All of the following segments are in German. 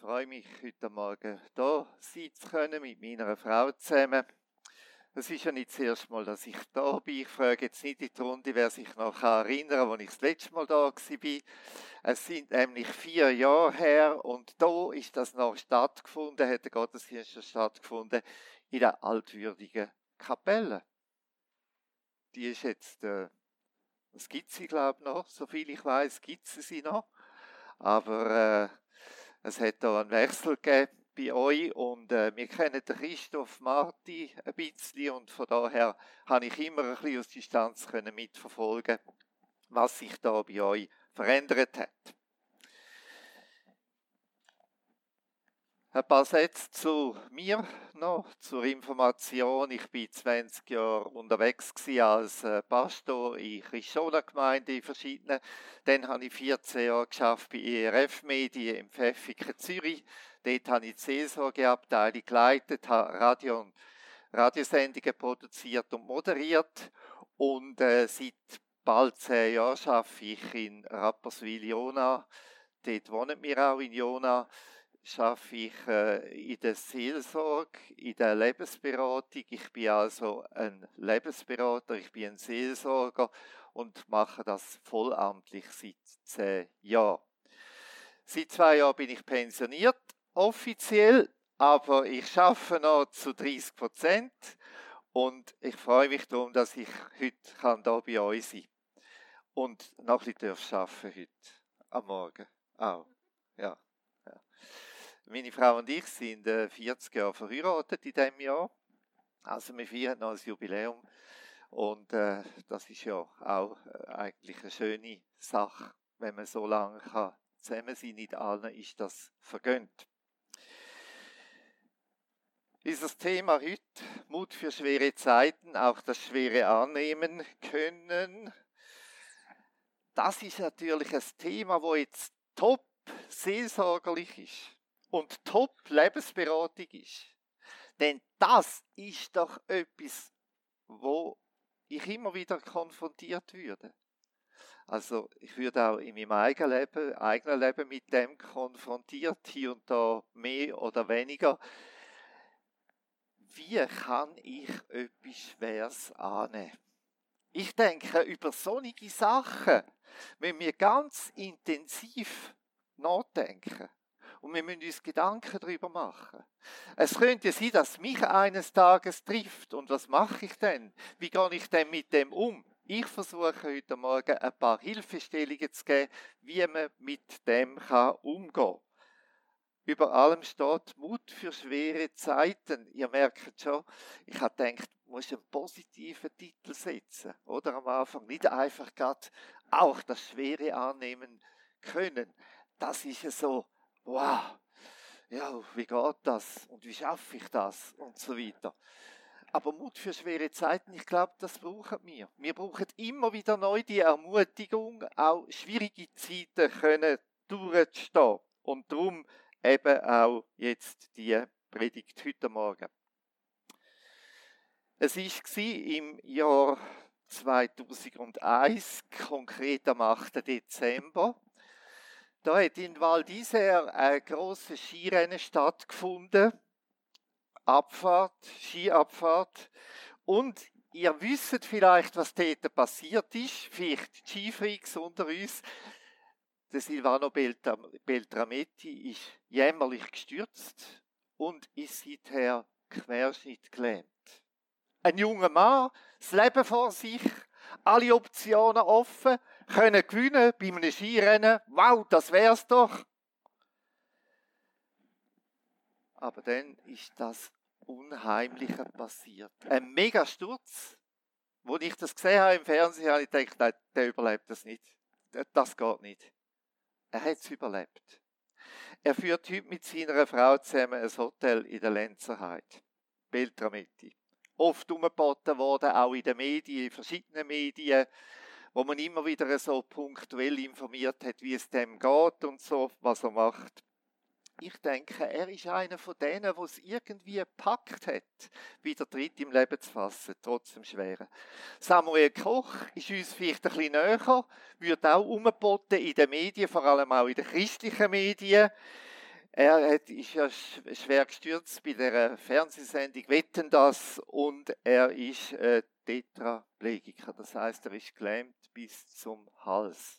freue mich, heute Morgen hier sein zu können, mit meiner Frau zusammen. Es ist ja nicht das erste Mal, dass ich da bin. Ich frage jetzt nicht in die Runde, wer sich noch erinnern kann, als ich das letzte Mal da war. Es sind nämlich 4 Jahre her und da ist das noch stattgefunden, hat der Gottesdienst stattgefunden, in der altwürdigen Kapelle. Die ist jetzt, was gibt sie, glaube ich, noch? Soviel ich weiß, gibt es sie noch. Aber es hat da einen Wechsel gegeben bei euch und wir kennen den Christoph Marti ein bisschen und von daher habe ich immer ein bisschen aus Distanz mitverfolgen, was sich da bei euch verändert hat. Ein paar Sätze zu mir noch, zur Information. Ich bin 20 Jahre unterwegs als Pastor in Christiana-Gemeinde in verschiedenen. Dann habe ich 14 Jahre geschafft bei ERF Medien im Pfäffiken Zürich. Dort habe ich die Seelsorgeabteilung geleitet, habe Radiosendungen produziert und moderiert. Und seit bald 10 Jahren arbeite ich in Rapperswil-Jona. Dort wohnen wir auch in Jona. Arbeite ich in der Seelsorge, in der Lebensberatung. Ich bin also ein Lebensberater, ich bin ein Seelsorger und mache das vollamtlich seit 10 Jahren. Seit 2 Jahren bin ich pensioniert, offiziell, aber ich arbeite noch zu 30% und ich freue mich darum, dass ich heute hier bei euch sein kann. Und noch ein bisschen arbeiten heute, am Morgen auch. Ja. Meine Frau und ich sind 40 Jahre verheiratet in diesem Jahr. Also wir feiern noch ein Jubiläum. Und das ist ja auch eigentlich eine schöne Sache, wenn man so lange zusammen sein kann. Nicht allen ist das vergönnt. Dieses Thema heute, Mut für schwere Zeiten, auch das Schwere annehmen können. Das ist natürlich ein Thema, das jetzt top seelsorgerlich ist. Und Top-Lebensberatung ist. Denn das ist doch etwas, wo ich immer wieder konfrontiert würde. Also ich würde auch in meinem eigenen Leben mit dem konfrontiert, hier und da mehr oder weniger. Wie kann ich etwas Schweres annehmen? Ich denke, über solche Sachen müssen wir ganz intensiv nachdenken. Und wir müssen uns Gedanken darüber machen. Es könnte sein, dass mich eines Tages trifft. Und was mache ich denn? Wie gehe ich denn mit dem um? Ich versuche heute Morgen ein paar Hilfestellungen zu geben, wie man mit dem umgehen kann. Über allem steht Mut für schwere Zeiten. Ihr merkt schon, ich habe gedacht, ich muss einen positiven Titel setzen. Oder am Anfang nicht einfach gerade auch das Schwere annehmen können. Das ist ja so, wow, ja, wie geht das und wie schaffe ich das und so weiter. Aber Mut für schwere Zeiten, ich glaube, das brauchen wir. Wir brauchen immer wieder neu die Ermutigung, auch schwierige Zeiten können durchzustehen. Und darum eben auch jetzt die Predigt heute Morgen. Es war im Jahr 2001, konkret am 8. Dezember. Da hat in Val d'Isère ein grosses Skirennen stattgefunden. Skiabfahrt. Und ihr wisst vielleicht, was dort passiert ist. Vielleicht die Skifreaks unter uns. Der Silvano Beltrametti ist jämmerlich gestürzt und ist seither querschnittgelähmt. Ein junger Mann, das Leben vor sich, alle Optionen offen, können gewinnen bei einem Skirennen. Wow, das wär's doch. Aber dann ist das Unheimliche passiert. Ein Megasturz. Als ich das gesehen habe im Fernsehen, habe ich gedacht, nein, der überlebt das nicht. Das geht nicht. Er hat es überlebt. Er führt heute mit seiner Frau zusammen ein Hotel in der Lenzerheide. Beltrametti. Oft umgeboten worden, auch in den Medien, in verschiedenen Medien, wo man immer wieder so punktuell informiert hat, wie es dem geht und so, was er macht. Ich denke, er ist einer von denen, der es irgendwie gepackt hat, wieder Tritt im Leben zu fassen, trotz dem Schweren. Samuel Koch ist uns vielleicht ein bisschen näher, wird auch umgeboten in den Medien, vor allem auch in den christlichen Medien. Ist ja schwer gestürzt bei der Fernsehsendung Wetten, das, und er ist Tetraplegiker. Das heißt, er ist gelähmt bis zum Hals.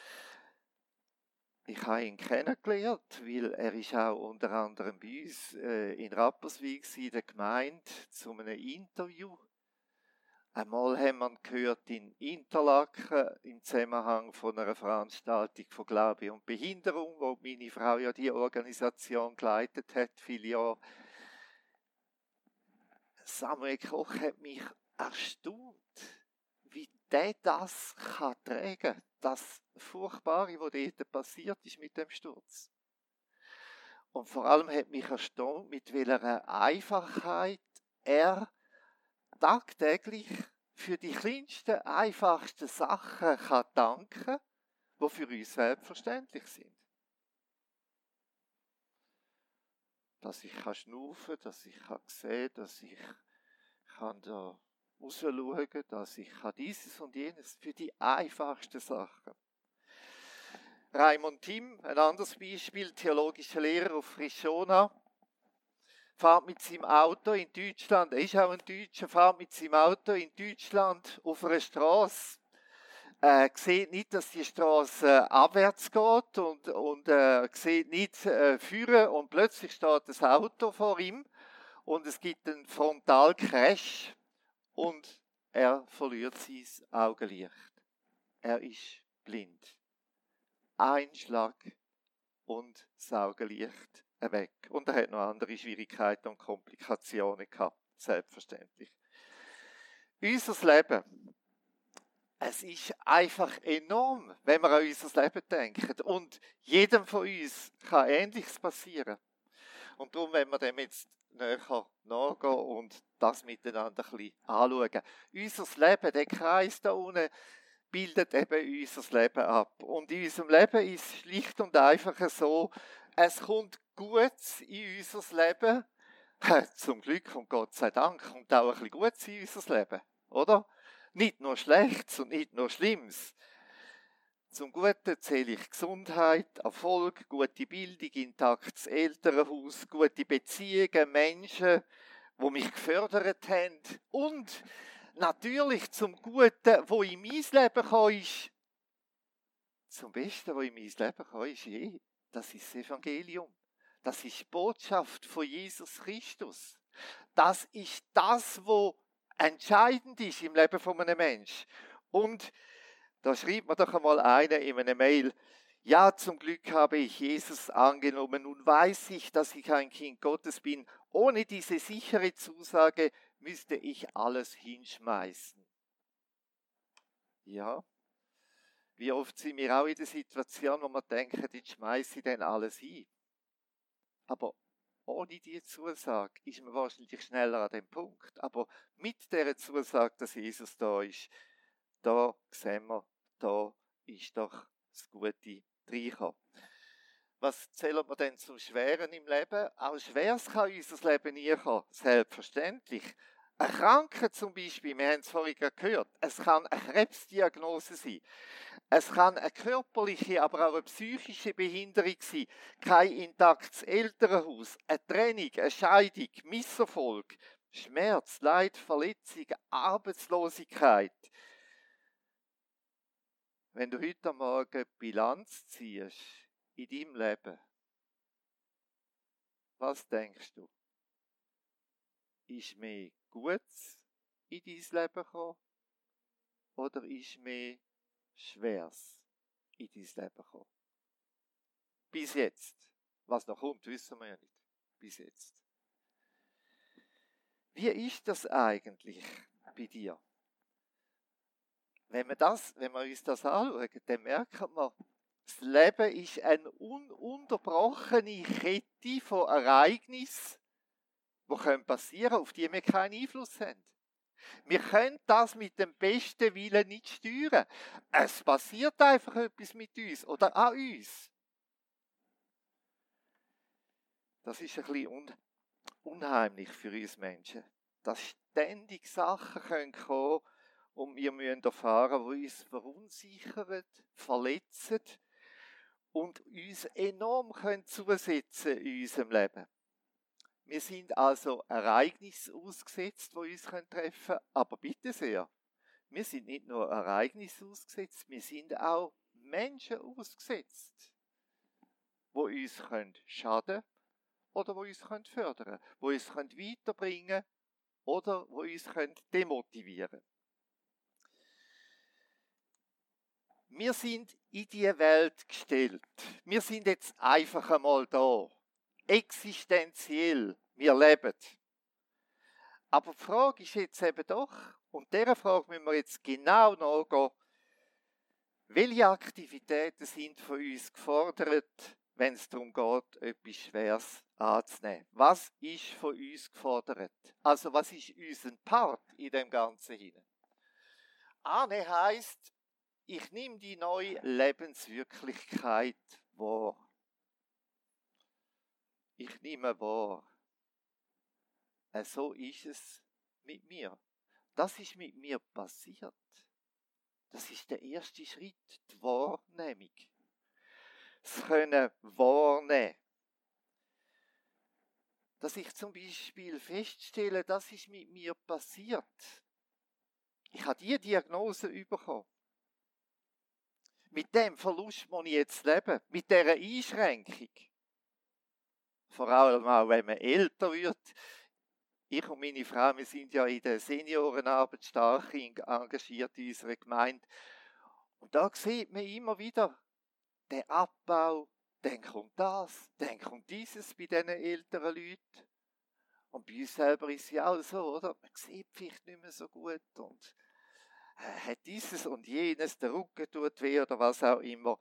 Ich habe ihn kennengelernt, weil er ist auch unter anderem bei uns in Rapperswil in der Gemeinde zu einem Interview. Einmal haben wir ihn gehört in Interlaken im Zusammenhang von einer Veranstaltung von Glaube und Behinderung, wo meine Frau ja die Organisation geleitet hat, viele Jahre. Samuel Koch hat mich erstaunt, wie der das kann tragen, das Furchtbare, was dort passiert ist mit dem Sturz. Und vor allem hat mich erstaunt, mit welcher Einfachheit er tagtäglich für die kleinsten, einfachsten Sachen kann danken, die für uns selbstverständlich sind. Dass ich schnaufen kann, dass ich sehen kann, dass ich da rausschauen kann, dass ich dieses und jenes, für die einfachsten Sachen. Raimund Timm, ein anderes Beispiel, theologischer Lehrer auf Frischona, fährt mit seinem Auto in Deutschland, er ist auch ein Deutscher, fährt mit seinem Auto in Deutschland auf einer Straße, sieht nicht, dass die Straße abwärts geht und sieht nicht führen und plötzlich steht das Auto vor ihm und es gibt einen Frontalcrash und er verliert sein Augenlicht. Er ist blind. Ein Schlag und das Augenlicht weg. Und er hat noch andere Schwierigkeiten und Komplikationen gehabt, selbstverständlich. Unser Leben, es ist einfach enorm, wenn wir an unser Leben denken. Und jedem von uns kann Ähnliches passieren. Und darum, wenn wir dem jetzt näher nachgehen und das miteinander ein bisschen anschauen. Unser Leben, der Kreis da unten, bildet eben unser Leben ab. Und in unserem Leben ist es schlicht und einfach so, es kommt Gutes in unser Leben. Zum Glück und Gott sei Dank kommt auch ein bisschen Gutes in unser Leben, oder? Nicht nur Schlechtes und nicht nur Schlimmes. Zum Guten zähle ich Gesundheit, Erfolg, gute Bildung, intaktes Elternhaus, gute Beziehungen, Menschen, die mich gefördert haben. Und natürlich zum Guten, wo in mein Leben gekommen ist, zum Besten, was in mein Leben gekommen ist, das ist das Evangelium. Das ist die Botschaft von Jesus Christus. Das ist das, was entscheidend ist im Leben von einem Menschen. Und da schreibt mir doch einmal einer in einer Mail, ja, zum Glück habe ich Jesus angenommen. Nun weiß ich, dass ich ein Kind Gottes bin. Ohne diese sichere Zusage müsste ich alles hinschmeißen. Ja, wie oft sind wir auch in der Situation, wo wir denken, jetzt schmeiße ich dann alles hin. Aber ohne diese Zusage ist man wahrscheinlich schneller an dem Punkt. Aber mit dieser Zusage, dass Jesus da ist, da sehen wir, da ist doch das Gute reingekommen. Was zählen wir denn zum Schweren im Leben? Auch Schweres kann unser Leben nie kommen, selbstverständlich. Eine Krankheit zum Beispiel, wir haben es vorhin gehört, es kann eine Krebsdiagnose sein. Es kann eine körperliche, aber auch eine psychische Behinderung sein. Kein intaktes Elternhaus, eine Trennung, eine Scheidung, Misserfolg, Schmerz, Leid, Verletzung, Arbeitslosigkeit. Wenn du heute Morgen Bilanz ziehst in deinem Leben, was denkst du? Ist mehr Gutes in dein Leben gekommen oder ist mehr Schweres in dein Leben gekommen? Bis jetzt. Was noch kommt, wissen wir ja nicht. Bis jetzt. Wie ist das eigentlich bei dir? Wenn wir uns das anschauen, dann merken wir, das Leben ist eine ununterbrochene Kette von Ereignissen, die passieren können, auf die wir keinen Einfluss haben. Wir können das mit dem besten Willen nicht steuern. Es passiert einfach etwas mit uns oder an uns. Das ist ein bisschen unheimlich für uns Menschen, dass ständig Sachen kommen können und wir müssen erfahren, die uns verunsichern, verletzen und uns enorm können zusetzen in unserem Leben. Wir sind also Ereignissen ausgesetzt, die uns treffen können, aber bitte sehr, wir sind nicht nur Ereignisse ausgesetzt, wir sind auch Menschen ausgesetzt, die uns schaden können oder die uns fördern können, die uns weiterbringen können oder die uns demotivieren können. Wir sind in diese Welt gestellt. Wir sind jetzt einfach einmal da. Existenziell. Wir leben. Aber die Frage ist jetzt eben doch, und dieser Frage müssen wir jetzt genau nachgehen, welche Aktivitäten sind von uns gefordert, wenn es darum geht, etwas Schweres anzunehmen? Was ist von uns gefordert? Also was ist unser Part in dem Ganzen hinein? Annehmen heisst, ich nehme die neue Lebenswirklichkeit wahr. Ich nehme wahr. So ist es mit mir. Das ist mit mir passiert. Das ist der erste Schritt, die Wahrnehmung. Das Können wahrnehmen. Dass ich zum Beispiel feststelle, das ist mit mir passiert. Ich habe diese Diagnose bekommen. Mit dem Verlust muss ich jetzt leben. Mit dieser Einschränkung. Vor allem auch, wenn man älter wird. Ich und meine Frau, wir sind ja in der Seniorenarbeit stark engagiert in unserer Gemeinde. Und da sieht man immer wieder den Abbau, dann kommt das, dann kommt dieses bei diesen älteren Leuten. Und bei uns selber ist es ja auch so, oder? Man sieht vielleicht nicht mehr so gut und hat dieses und jenes, der Rücken tut weh oder was auch immer.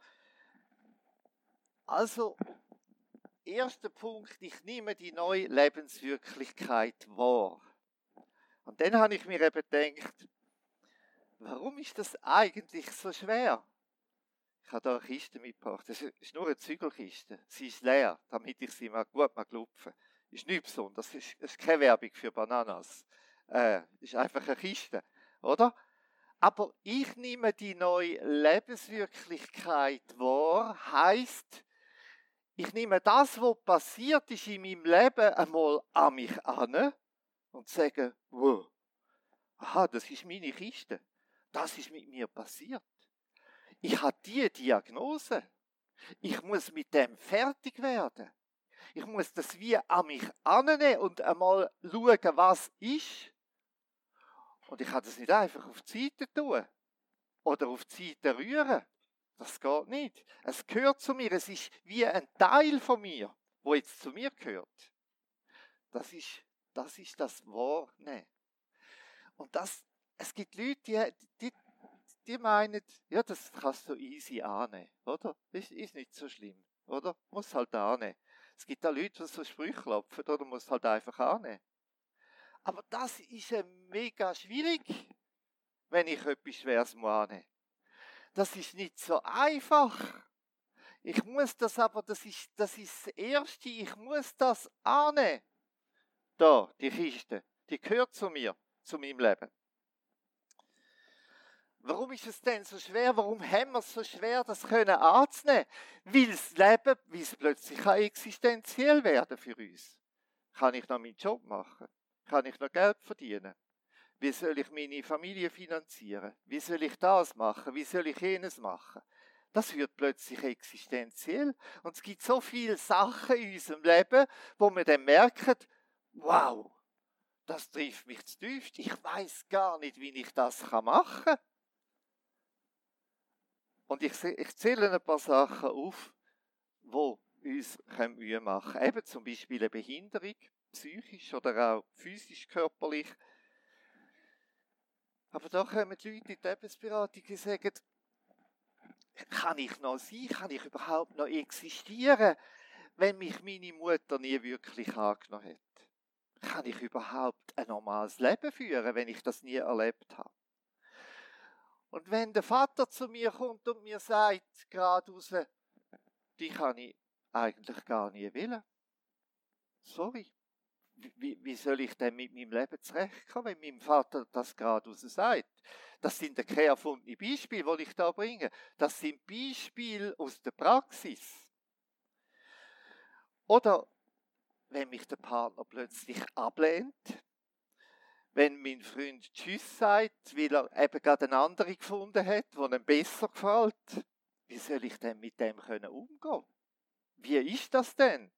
Also, erster Punkt, ich nehme die neue Lebenswirklichkeit wahr. Und dann habe ich mir eben gedacht, warum ist das eigentlich so schwer? Ich habe hier eine Kiste mitgebracht. Das ist nur eine Zügelkiste. Sie ist leer, damit ich sie mal gut lupfen. Ist nichts Besonderes. Das ist keine Werbung für Bananas. Ist einfach eine Kiste, oder? Aber ich nehme die neue Lebenswirklichkeit wahr, heisst, ich nehme das, was passiert ist in meinem Leben, einmal an mich an und sage, wow, aha, das ist meine Kiste. Das ist mit mir passiert. Ich habe diese Diagnose. Ich muss mit dem fertig werden. Ich muss das wie an mich annehmen und einmal schauen, was ist. Und ich kann das nicht einfach auf die Seite tun oder auf die Seite rühren. Das geht nicht. Es gehört zu mir. Es ist wie ein Teil von mir, wo jetzt zu mir gehört. Das ist das Wahrnehmen. Und es gibt Leute, die meinen, ja, das kannst du easy annehmen, oder? Ist nicht so schlimm, oder? Muss halt annehmen. Es gibt auch Leute, die so Sprüche klopfen, oder? Muss halt einfach annehmen. Aber das ist mega schwierig, wenn ich etwas Schweres annehmen muss. Das ist nicht so einfach. Ich muss das aber, das ist das Erste, ich muss das annehmen. Da, die Kiste, die gehört zu mir, zu meinem Leben. Warum ist es denn so schwer? Warum haben wir es so schwer, das anzunehmen? Weil das Leben, weil es plötzlich existenziell werden für uns. Kann ich noch meinen Job machen? Kann ich noch Geld verdienen? Wie soll ich meine Familie finanzieren? Wie soll ich das machen? Wie soll ich jenes machen? Das wird plötzlich existenziell. Und es gibt so viele Sachen in unserem Leben, wo wir dann merken, wow, das trifft mich zu tief. Ich weiß gar nicht, wie ich das machen kann. Und ich zähle ein paar Sachen auf, die uns Mühe machen können. Eben zum Beispiel eine Behinderung, psychisch oder auch physisch, körperlich. Aber da kommen die Leute in die Lebensberatung und sagen, kann ich noch sein? Kann ich überhaupt noch existieren, wenn mich meine Mutter nie wirklich angenommen hat? Kann ich überhaupt ein normales Leben führen, wenn ich das nie erlebt habe? Und wenn der Vater zu mir kommt und mir sagt, geradeaus, die kann ich eigentlich gar nie wollen. Sorry. Wie soll ich denn mit meinem Leben zurechtkommen, wenn mein Vater das geradeaus sagt? Das sind keine erfundenen Beispiele, die ich da bringe. Das sind Beispiele aus der Praxis. Oder wenn mich der Partner plötzlich ablehnt, wenn mein Freund Tschüss sagt, weil er eben gerade eine andere gefunden hat, die ihm besser gefällt, wie soll ich denn mit dem umgehen? Wie ist das denn?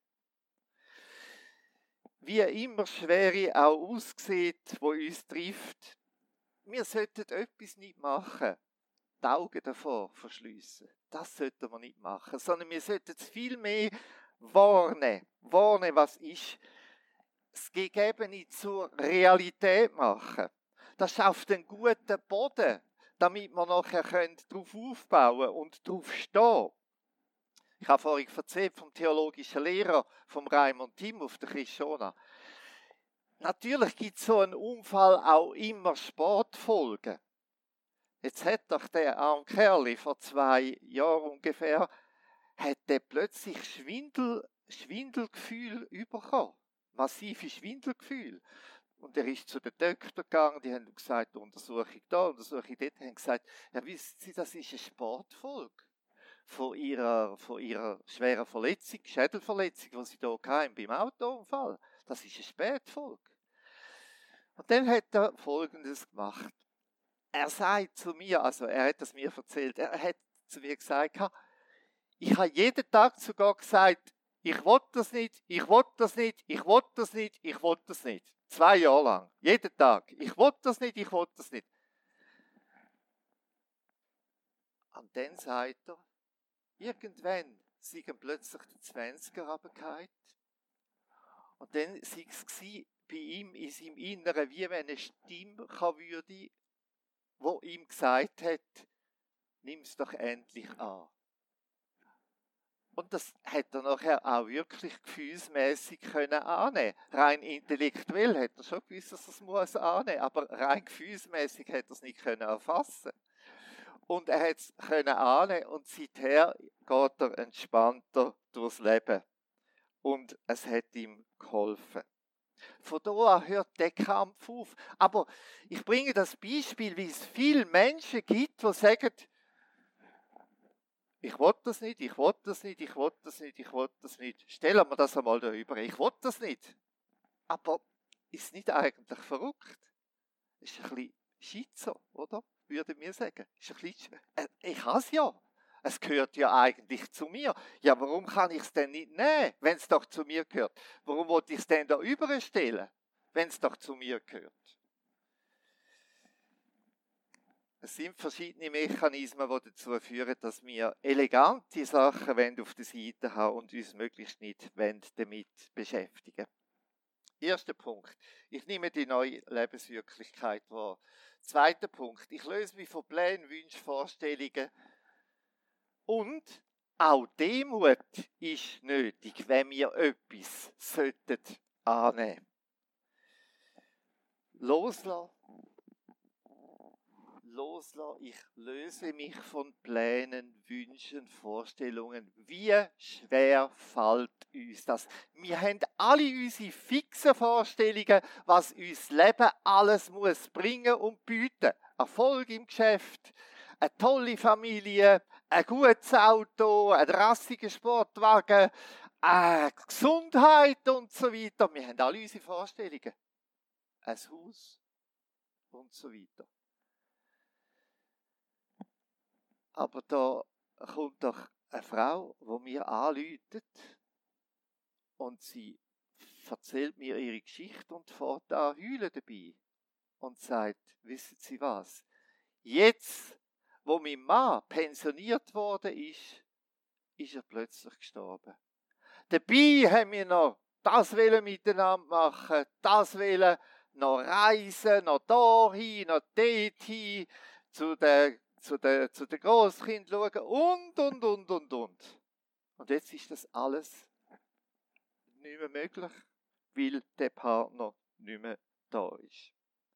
Wie immer Schwere auch aussieht, wo uns trifft, wir sollten etwas nicht machen, die Augen davor verschliessen. Das sollten wir nicht machen, sondern wir sollten es viel mehr warnen, was ist. Das Gegebene zur Realität machen. Das schafft einen guten Boden, damit wir nachher darauf aufbauen und darauf stehen. Ich habe vorhin erzählt vom theologischen Lehrer, vom Raimund Timm auf der Christiana. Natürlich gibt so ein Unfall auch immer Sportfolgen. Jetzt hat doch der arme Kerl vor 2 Jahren ungefähr, hat der plötzlich Schwindelgefühl bekommen. Massive Schwindelgefühl. Und er ist zu den Doktor gegangen, die haben gesagt, Untersuchung da, Untersuchung dort, haben gesagt, ja wissen Sie, das ist eine Sportfolge von ihrer schweren Verletzung, Schädelverletzung, die sie hier hatten beim Autounfall. Das ist eine Spätfolge. Und dann hat er Folgendes gemacht. Er sagt zu mir, also er hat es mir erzählt, er hat zu mir gesagt, ich habe jeden Tag sogar gesagt, ich will das nicht, ich will das nicht, ich will das nicht, ich will das nicht. 2 Jahre lang, jeden Tag. Ich will das nicht, ich will das nicht. Und dann sagt er, irgendwann sei ihm plötzlich die 20er runtergefallen. Und dann sei es bei ihm in seinem Inneren, wie wenn eine Stimme würde, die ihm gesagt hat, nimm es doch endlich an. Und das hat er nachher auch wirklich gefühlsmässig annehmen. Rein intellektuell hat er schon gewusst, dass er es muss annehmen, aber rein gefühlsmässig hat er es nicht erfassen. Und er hat es annehmen und seither geht er entspannter durchs Leben. Und es hat ihm geholfen. Von da an hört der Kampf auf. Aber ich bringe das Beispiel, wie es viele Menschen gibt, die sagen, ich will das nicht, ich will das nicht, ich will das nicht, ich will das nicht. Stellen wir das einmal da über. Ich will das nicht. Aber ist nicht eigentlich verrückt? Ist ein bisschen schizo, oder? Würde mir sagen. Ist ein bisschen, ich habe es ja. Es gehört ja eigentlich zu mir. Ja, warum kann ich es denn nicht nehmen, wenn es doch zu mir gehört? Warum wollte ich es denn da überstellen, wenn es doch zu mir gehört? Es sind verschiedene Mechanismen, die dazu führen, dass wir elegante Sachen auf der Seite haben und uns möglichst nicht damit beschäftigen. Erster Punkt. Ich nehme die neue Lebenswirklichkeit wahr. Zweiter Punkt. Ich löse mich von Plänen, Wünschen, Vorstellungen. Und auch Demut ist nötig, wenn wir etwas annehmen sollten. Loslassen, ich löse mich von Plänen, Wünschen, Vorstellungen. Wie schwer fällt uns das? Wir haben alle unsere fixen Vorstellungen, was uns Leben alles muss bringen und bieten. Erfolg im Geschäft, eine tolle Familie, ein gutes Auto, ein rassiger Sportwagen, Gesundheit und so weiter. Wir haben alle unsere Vorstellungen. Ein Haus und so weiter. Aber da kommt doch eine Frau, die mir anläutet und sie erzählt mir ihre Geschichte und fährt an heulen dabei und sagt, wissen Sie was, jetzt, wo mein Mann pensioniert worden ist er plötzlich gestorben. Dabei haben wir noch das miteinander machen, das noch reisen, noch dahin, noch dorthin, zu den Grosskindern schauen und. Und jetzt ist das alles nicht mehr möglich, weil der Partner nicht mehr da ist.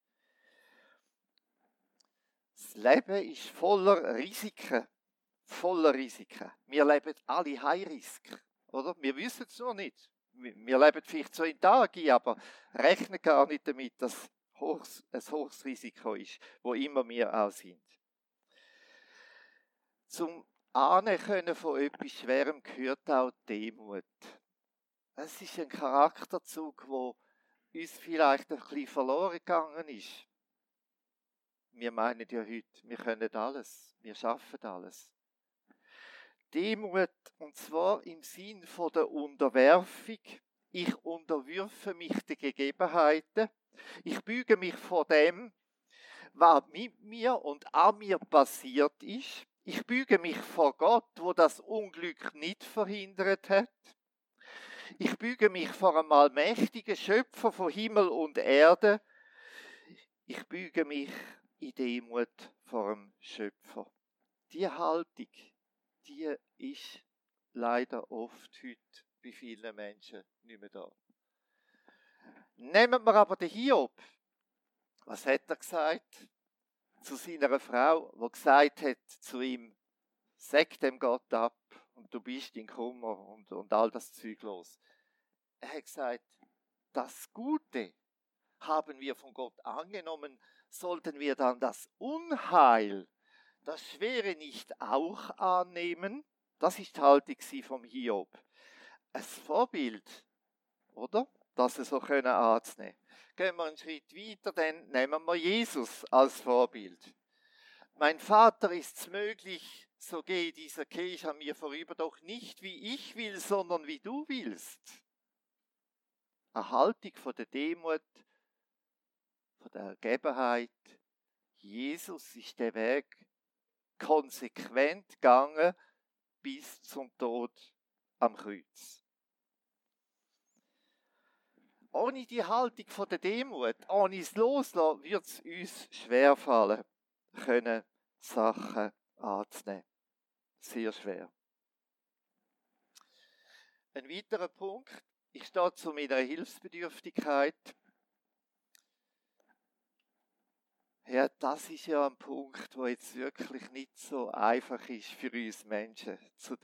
Das Leben ist voller Risiken. Wir leben alle High-Risk, oder? Wir wissen es noch nicht. Wir leben vielleicht so in Tagen, aber rechnen gar nicht damit, dass hohes Risiko ist, wo immer wir auch sind. Zum Ahnen können von etwas Schwerem gehört auch Demut. Es ist ein Charakterzug, wo uns vielleicht ein bisschen verloren gegangen ist. Wir meinen ja heute, wir können alles, wir schaffen alles. Demut, und zwar im Sinn von der Unterwerfung. Ich unterwürfe mich den Gegebenheiten. Ich büge mich vor dem, was mit mir und an mir passiert ist. Ich büge mich vor Gott, wo das Unglück nicht verhindert hat. Ich büge mich vor einem allmächtigen Schöpfer von Himmel und Erde. Ich büge mich in Demut vor dem Schöpfer. Die Haltung, die ist leider oft heute bei vielen Menschen nicht mehr da. Nehmen wir aber den Hiob. Was hat er gesagt zu seiner Frau, die gesagt hat zu ihm, sag dem Gott ab und du bist in Kummer und all das Zeug los. Er hat gesagt, das Gute haben wir von Gott angenommen, sollten wir dann das Unheil, das Schwere nicht auch annehmen? Das ist die Haltung vom Hiob. Ein Vorbild, oder? Dass er so anzunehmen. Gehen wir einen Schritt weiter, dann nehmen wir Jesus als Vorbild. Mein Vater, ist's möglich, so gehe dieser Kelch an mir vorüber, doch nicht wie ich will, sondern wie du willst. Eine Haltung von der Demut, von der Ergebenheit. Jesus ist der Weg konsequent gegangen bis zum Tod am Kreuz. Ohne die Haltung von der Demut, ohne das Loslassen, wird es uns schwerfallen können, Sachen anzunehmen. Sehr schwer. Ein weiterer Punkt, ich stehe zu meiner Hilfsbedürftigkeit. Ja, das ist ja ein Punkt, wo jetzt wirklich nicht so einfach ist für uns Menschen, zum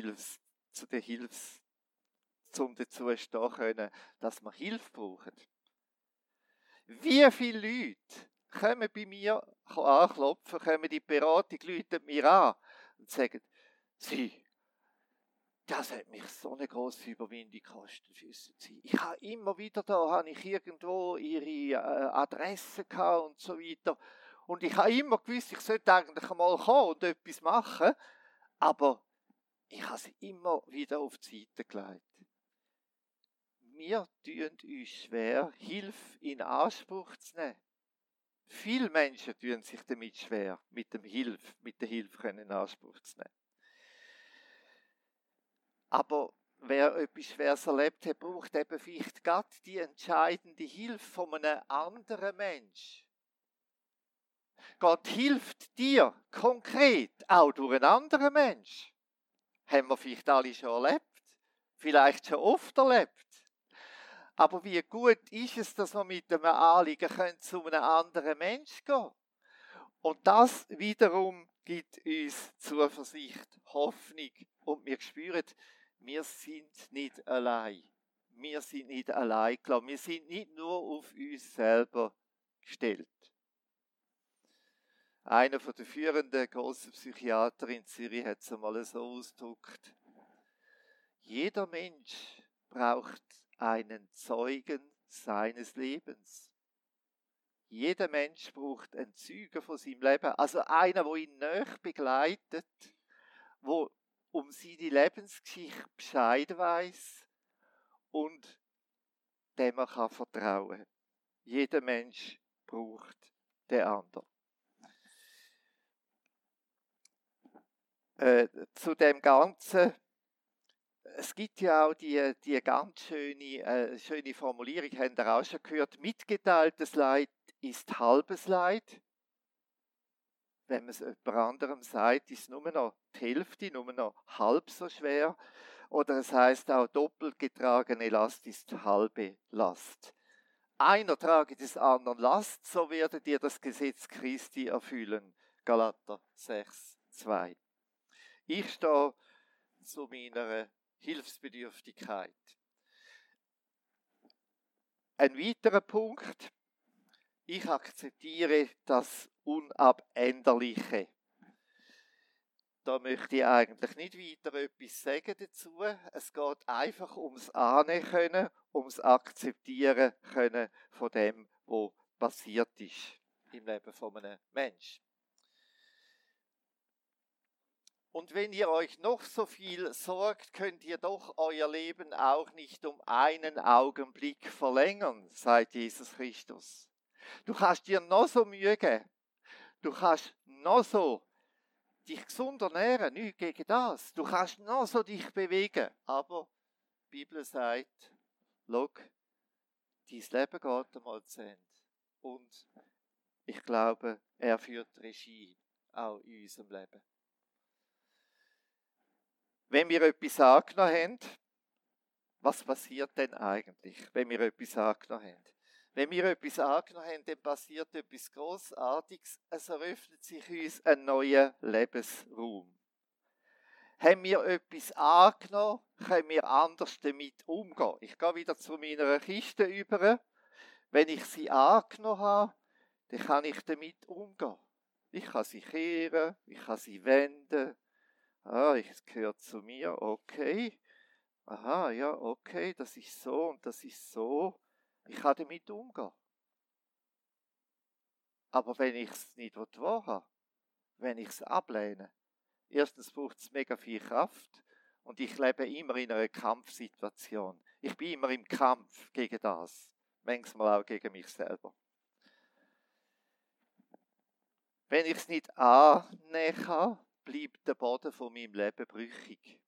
dazu stehen können, dass wir Hilfe brauchen. Wie viele Leute kommen bei mir anklopfen, kommen die Beratung, läuten mir an und sagen, das hat mich so eine grosse Überwindung gekostet, wissen Sie. Ich habe immer wieder habe ich irgendwo ihre Adresse gehabt und so weiter. Und ich habe immer gewusst, ich sollte eigentlich einmal kommen und etwas machen, aber ich habe sie immer wieder auf die Seite gelegt. Wir tun uns schwer, Hilfe in Anspruch zu nehmen. Viele Menschen tun sich damit schwer, mit der Hilfe in Anspruch zu nehmen. Aber wer etwas Schweres erlebt hat, braucht eben vielleicht gerade die entscheidende Hilfe von einem anderen Menschen. Gott hilft dir konkret auch durch einen anderen Menschen. Haben wir vielleicht alle schon erlebt, vielleicht schon oft erlebt. Aber wie gut ist es, dass wir mit einem Anliegen zu einem anderen Menschen gehen können. Und das wiederum gibt uns Zuversicht, Hoffnung und wir spüren, wir sind nicht allein. Wir sind nicht allein gelassen. Wir sind nicht nur auf uns selber gestellt. Einer der führenden grossen Psychiater in Zürich hat es einmal so ausgedrückt. Jeder Mensch braucht einen Zeugen seines Lebens. Jeder Mensch braucht einen Zeugen von seinem Leben. Also einer, der ihn näher begleitet, der um seine Lebensgeschichte Bescheid weiss und dem man vertrauen kann. Jeder Mensch braucht den anderen. Zu dem Ganzen, es gibt ja auch die ganz schöne Formulierung, habt ihr auch schon gehört, mitgeteiltes Leid ist halbes Leid. Wenn man es jemand anderem sagt, ist es nur noch die Hälfte, nur noch halb so schwer. Oder es heißt auch, doppelt getragene Last ist halbe Last. Einer trage des anderen Last, so werdet ihr das Gesetz Christi erfüllen. Galater 6, 2. Ich stehe zu meiner Hilfsbedürftigkeit. Ein weiterer Punkt, Ich akzeptiere das Unabänderliche. Da möchte ich eigentlich nicht weiter etwas sagen dazu. Es geht einfach ums Annehmen können, ums Akzeptieren können von dem, was passiert ist im Leben von einem Menschen. Und wenn ihr euch noch so viel sorgt, könnt ihr doch euer Leben auch nicht um einen Augenblick verlängern, sagt Jesus Christus. Du kannst dir noch so Mühe geben. Du kannst noch so dich gesund ernähren, nichts gegen das. Du kannst noch so dich bewegen. Aber die Bibel sagt, schau, dein Leben geht einmal zu Ende. Und ich glaube, er führt Regie auch in unserem Leben. Wenn wir etwas angenommen haben, was passiert denn eigentlich, wenn wir etwas angenommen haben? Wenn wir etwas angenommen haben, dann passiert etwas Grossartiges. Es eröffnet sich uns ein neuer Lebensraum. Haben wir etwas angenommen, können wir anders damit umgehen. Ich gehe wieder zu meiner Kiste über. Wenn ich sie angenommen habe, dann kann ich damit umgehen. Ich kann sie kehren, ich kann sie wenden. Es gehört zu mir, okay. Aha, ja, okay, das ist so und das ist so. Ich kann damit umgehen. Aber wenn ich es nicht wahrhaben, wenn ich es ablehne, erstens braucht es mega viel Kraft und ich lebe immer in einer Kampfsituation. Ich bin immer im Kampf gegen das, manchmal auch gegen mich selber. Wenn ich es nicht annehmen kann, bleibt der Boden von meinem Leben brüchig.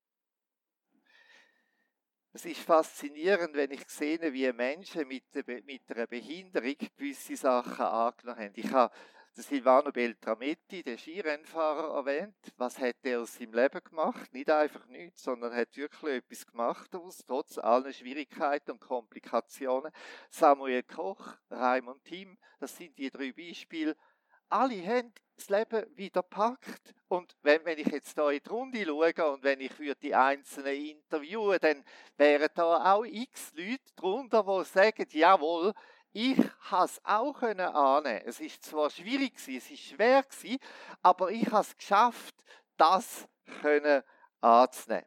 Es ist faszinierend, wenn ich sehe, wie Menschen mit einer Behinderung gewisse Sachen angenommen haben. Ich habe den Silvano Beltrametti, den Skirennfahrer, erwähnt. Was hat er aus seinem Leben gemacht? Nicht einfach nichts, sondern hat wirklich etwas gemacht daraus, trotz allen Schwierigkeiten und Komplikationen. Samuel Koch, Raimund Timm, das sind die 3 Beispiele. Alle haben das Leben wieder gepackt. Und wenn ich jetzt hier in die Runde schaue und wenn ich die Einzelnen interviewen, dann wären da auch x Leute drunter, die sagen, jawohl, ich habe es auch annehmen. Es ist zwar schwierig gewesen, es ist schwer gewesen, aber ich habe es geschafft, das anzunehmen.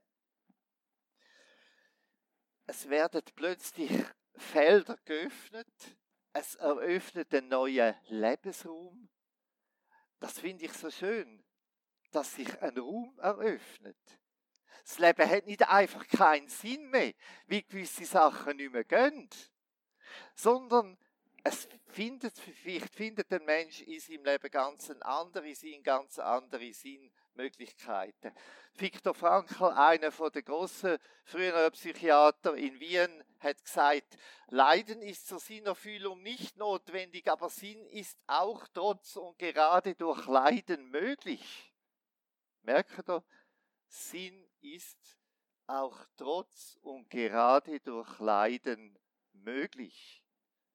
Es werden plötzlich Felder geöffnet, es eröffnet einen neuen Lebensraum. Das finde ich so schön, dass sich ein Raum eröffnet. Das Leben hat nicht einfach keinen Sinn mehr, wie gewisse Sachen nicht mehr gehen, sondern vielleicht findet ein Mensch in seinem Leben ganz andere Sinnmöglichkeiten. Viktor Frankl, einer der grossen früheren Psychiater in Wien, hat gesagt, Leiden ist zur Sinnerfüllung nicht notwendig, aber Sinn ist auch trotz und gerade durch Leiden möglich. Merkt ihr? Sinn ist auch trotz und gerade durch Leiden möglich.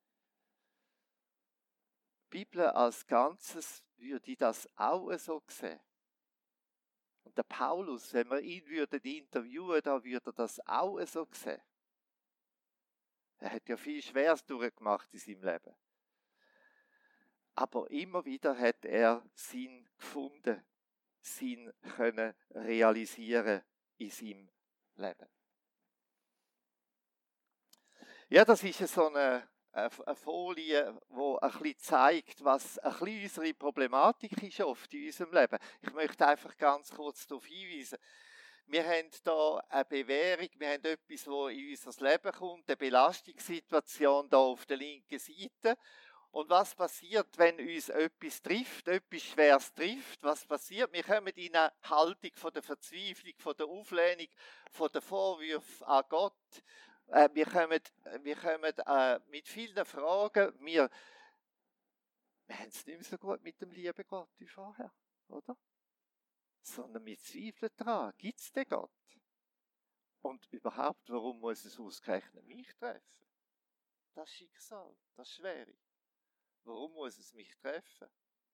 Die Bibel als Ganzes würde das auch so sehen. Und der Paulus, wenn wir ihn interviewen, da würde er das auch so sehen. Er hat ja viel Schweres durchgemacht in seinem Leben. Aber immer wieder hat er Sinn gefunden, Sinn können realisieren in seinem Leben. Ja, das ist so eine Folie, die ein bisschen zeigt, was ein bisschen unsere Problematik ist oft in unserem Leben. Ich möchte einfach ganz kurz darauf hinweisen. Wir haben hier eine Bewährung, wir haben etwas, das in unser Leben kommt, eine Belastungssituation hier auf der linken Seite. Und was passiert, wenn uns etwas trifft, etwas Schweres trifft? Was passiert? Wir kommen in eine Haltung von der Verzweiflung, von der Auflehnung, von den Vorwürfen an Gott. Wir kommen mit vielen Fragen. Wir haben es nicht mehr so gut mit dem lieben Gott wie vorher, oder? Sondern wir zweifeln daran, gibt es den Gott? Und überhaupt, warum muss es ausgerechnet mich treffen? Das Schicksal, das Schwere. Warum muss es mich treffen?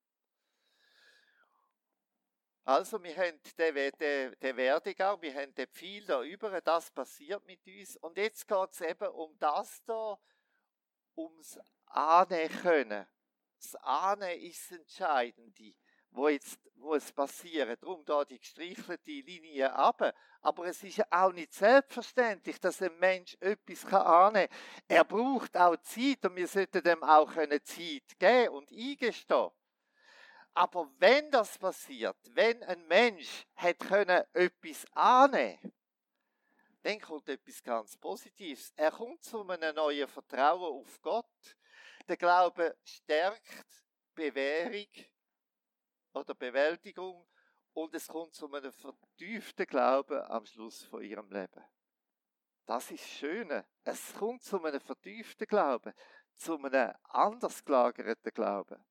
Also, wir haben den Werdegang, wir haben den Pfeil da über, das passiert mit uns. Und jetzt geht es eben um das da, ums Annehmen können. Das Ahnen ist das Entscheidende, wo jetzt muss passieren. Darum da die gestrichelte Linie runter. Aber es ist ja auch nicht selbstverständlich, dass ein Mensch etwas ahnen kann. Er braucht auch Zeit und wir sollten dem auch Zeit geben und eingestehen. Aber wenn das passiert, wenn ein Mensch etwas annehmen, dann kommt etwas ganz Positives. Er kommt zu einem neuen Vertrauen auf Gott. Der Glaube stärkt Bewährung oder Bewältigung und es kommt zu einem vertieften Glauben am Schluss von ihrem Leben. Das ist das Schöne. Es kommt zu einem vertieften Glauben, zu einem anders gelagerten Glauben.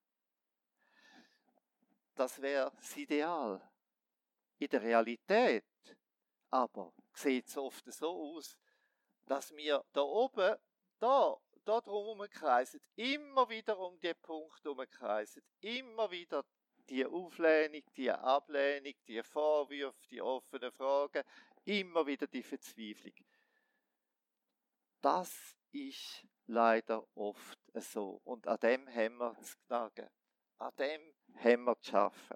Das wäre das Ideal. In der Realität aber sieht es oft so aus, dass wir da oben, da drum herumkreisen, immer wieder um den Punkt herumkreisen, immer wieder die Auflehnung, die Ablehnung, die Vorwürfe, die offenen Fragen, immer wieder die Verzweiflung. Das ist leider oft so. Und an dem haben wir zu knagen. An dem haben wir zu arbeiten.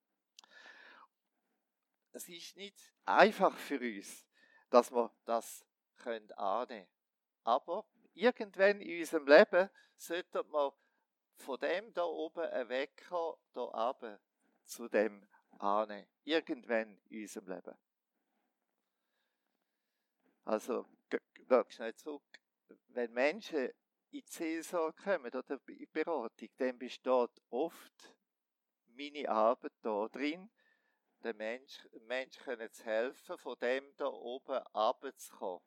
Es ist nicht einfach für uns, dass wir das annehmen können. Aber irgendwann in unserem Leben sollten wir von dem da oben wegkommen, da runter zu dem annehmen. Irgendwann in unserem Leben. Also, da schnell zurück. Wenn Menschen in die Seelsorge kommen oder in die Beratung, dann besteht oft meine Arbeit da drin, den Menschen zu helfen, von dem da oben runterzukommen.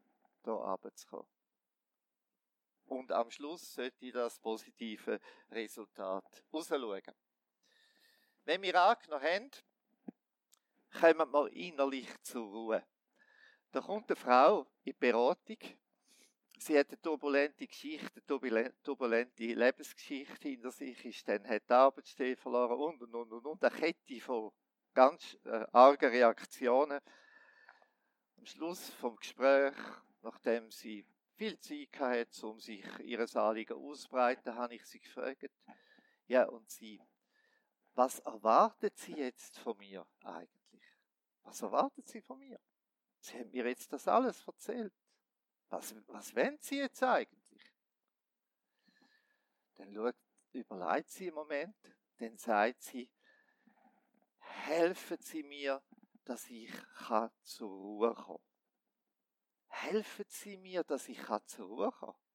Und am Schluss sollte das positive Resultat rausschauen. Wenn wir angenommen haben, kommen wir innerlich zur Ruhe. Da kommt eine Frau in die Beratung. Sie hat eine turbulente Geschichte, eine turbulente Lebensgeschichte hinter sich, hat die Arbeitsstelle verloren und. Eine Kette von ganz argen Reaktionen. Am Schluss vom Gespräch, nachdem sie viel Zeit hatte, um sich ihr Anliegen auszubreiten, habe ich sie gefragt, ja, und Sie, was erwartet Sie jetzt von mir eigentlich? Was erwartet Sie von mir? Sie haben mir jetzt das alles erzählt. Was wollen Sie jetzt eigentlich? Dann überlegt sie einen Moment, dann sagt sie, helfen Sie mir, dass ich zur Ruhe kommen kann. Helfen Sie mir, dass ich zur Ruhe kommen kann.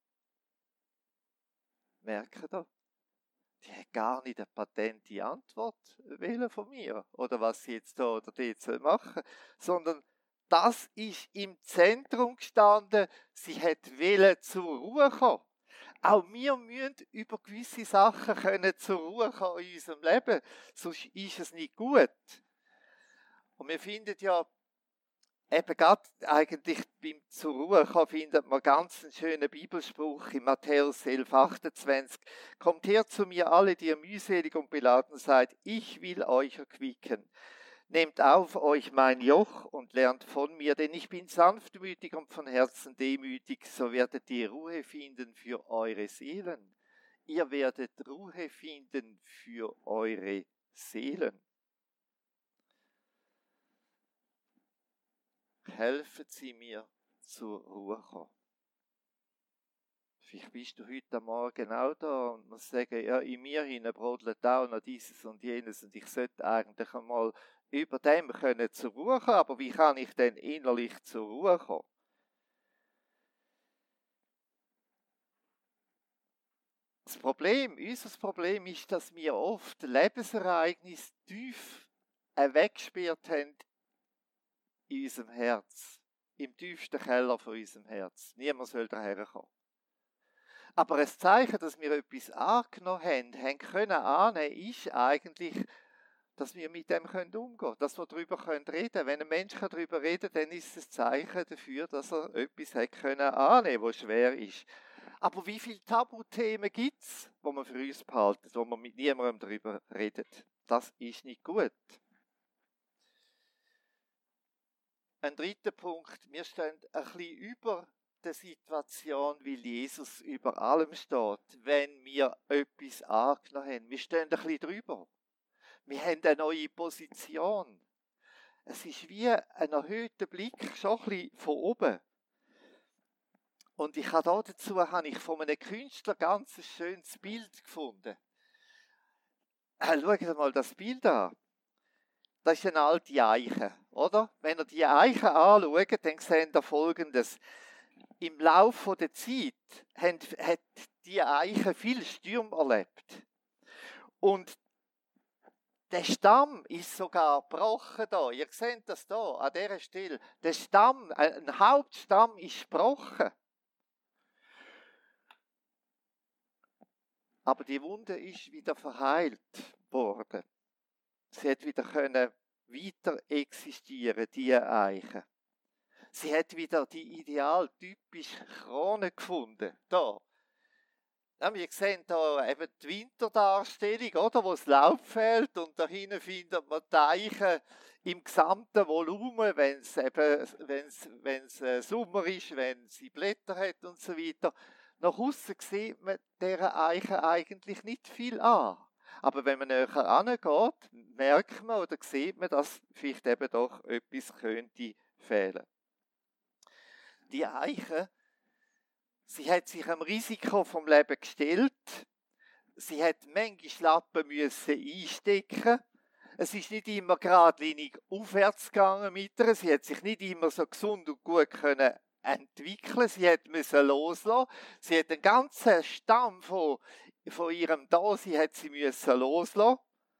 Merken Sie? Die hat gar nicht eine patente Antwort von mir oder was sie jetzt da oder dort machen, sondern das ist im Zentrum gestanden. Sie hat zur Ruhe kommen. Auch wir müssen über gewisse Sachen zur Ruhe kommen in unserem Leben, sonst ist es nicht gut. Und wir finden ja, eben gerade eigentlich beim zur Ruhe kommen, findet man ganz einen schönen Bibelspruch in Matthäus 11,28. Kommt her zu mir alle, die ihr mühselig und beladen seid, ich will euch erquicken. Nehmt auf euch mein Joch und lernt von mir, denn ich bin sanftmütig und von Herzen demütig, so werdet ihr Ruhe finden für eure Seelen. Ihr werdet Ruhe finden für eure Seelen. Helfen Sie mir zur Ruhe kommen. Vielleicht bist du heute Morgen auch da und musst sagen, ja, in mir hinein brodelt auch noch dieses und jenes und ich sollte eigentlich einmal über dem zur Ruhe kommen, aber wie kann ich denn innerlich zur Ruhe kommen? Unser Problem ist, dass wir oft Lebensereignisse tief weggesperrt haben in unserem Herz, im tiefsten Keller von unserem Herz. Niemand soll daher kommen. Aber ein Zeichen, dass wir etwas angenommen haben können annehmen, ist eigentlich, dass wir mit dem umgehen können, dass wir darüber reden können. Wenn ein Mensch darüber reden kann, dann ist es ein Zeichen dafür, dass er etwas annehmen können, was schwer ist. Aber wie viele Tabuthemen gibt es, die man für uns behalten, wo man mit niemandem darüber redet? Das ist nicht gut. Ein dritter Punkt, wir stehen ein bisschen über retten Situation, weil Jesus über allem steht, wenn wir etwas angenommen haben. Wir stehen ein bisschen drüber. Wir haben eine neue Position. Es ist wie ein erhöhter Blick, schon ein bisschen von oben. Und dazu habe ich von einem Künstler ganz ein schönes Bild gefunden. Schaut mal das Bild an. Das ist eine alte Eiche, oder? Wenn ihr die Eiche anschaut, dann seht ihr Folgendes. Im Laufe der Zeit hat die Eiche viele Stürme erlebt. Und der Stamm ist sogar gebrochen da. Ihr seht das da, an dieser Stelle. Der Stamm, ein Hauptstamm ist gebrochen. Aber die Wunde ist wieder verheilt worden. Sie hat wieder weiter existieren, diese Eiche. Sie hat wieder die idealtypische Krone gefunden. Da. Ja, wir sehen hier eben die Winterdarstellung, oder, wo das Laub fehlt und da hinten findet man die Eiche im gesamten Volumen, wenn es Sommer ist, wenn sie Blätter hat und so weiter. Nach außen sieht man dieser Eiche eigentlich nicht viel an. Aber wenn man näher angeht, merkt man oder sieht man, dass vielleicht eben doch etwas könnte fehlen. Die Eiche, sie hat sich am Risiko vom Leben gestellt. Sie hat manchmal Lappen müssen einstecken. Es ist nicht immer geradlinig aufwärts gegangen mit ihr. Sie hat sich nicht immer so gesund und gut können entwickeln. Sie hat müssen loslassen. Sie hat den ganzen Stamm von ihrem Dasein hat sie müssen loslassen.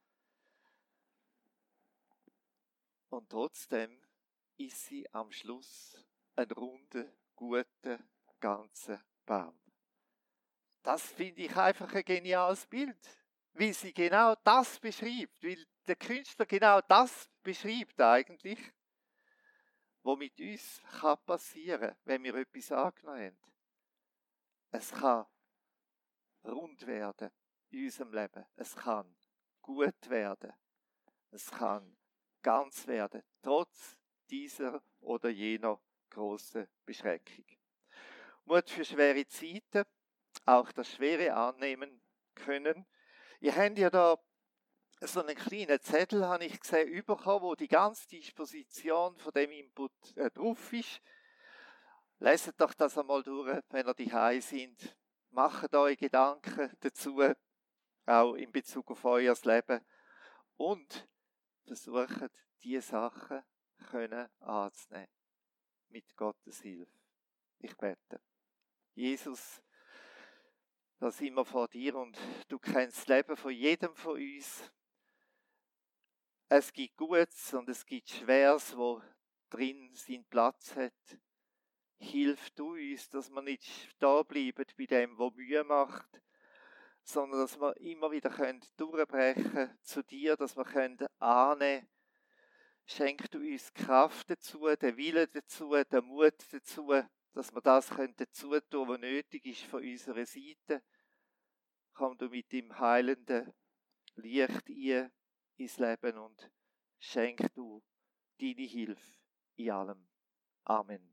Und trotzdem ist sie am Schluss ein runder, guter, ganzer Baum. Das finde ich einfach ein geniales Bild, weil sie genau das beschreibt, weil der Künstler genau das beschreibt eigentlich, was mit uns passieren kann, wenn wir etwas angenommen haben. Es kann rund werden in unserem Leben. Es kann gut werden. Es kann ganz werden, trotz dieser oder jener großen Beschränkung. Mut für schwere Zeiten, auch das Schwere annehmen können. Ihr habt ja da so einen kleinen Zettel, habe ich gesehen, bekommen, wo die ganze Disposition von dem Input drauf ist. Leset doch das einmal durch, wenn ihr daheim sind. Macht euch Gedanken dazu, auch in Bezug auf euer Leben. Und versucht, diese Sachen anzunehmen. Mit Gottes Hilfe. Ich bete. Jesus, da sind wir vor dir und du kennst das Leben von jedem von uns. Es gibt Gutes und es gibt Schweres, wo drin seinen Platz hat. Hilf du uns, dass wir nicht stehen bleiben bei dem, was Mühe macht, sondern dass wir immer wieder durchbrechen können zu dir, dass wir annehmen können. Schenk du uns Kraft dazu, den Willen dazu, den Mut dazu, dass wir das dazu tun, was nötig ist von unserer Seite. Komm du mit dem heilenden Licht ins Leben und schenk du deine Hilfe in allem. Amen.